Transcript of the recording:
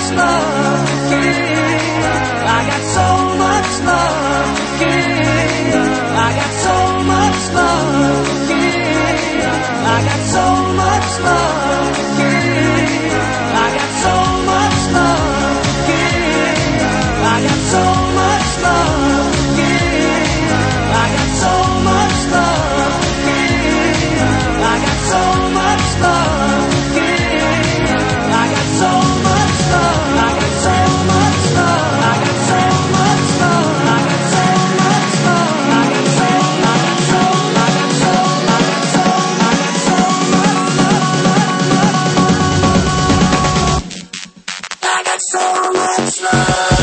much love to give. I got so much love to give. I got so much love to give. I got so much love to give. I got so much love to give. I got so much love to give. I got so much love to give. I got so much love to give. I got so much love. I got so much love. I got so much love. I got so much love. I got so I got so I got so I got so I got so much love. I got so much love.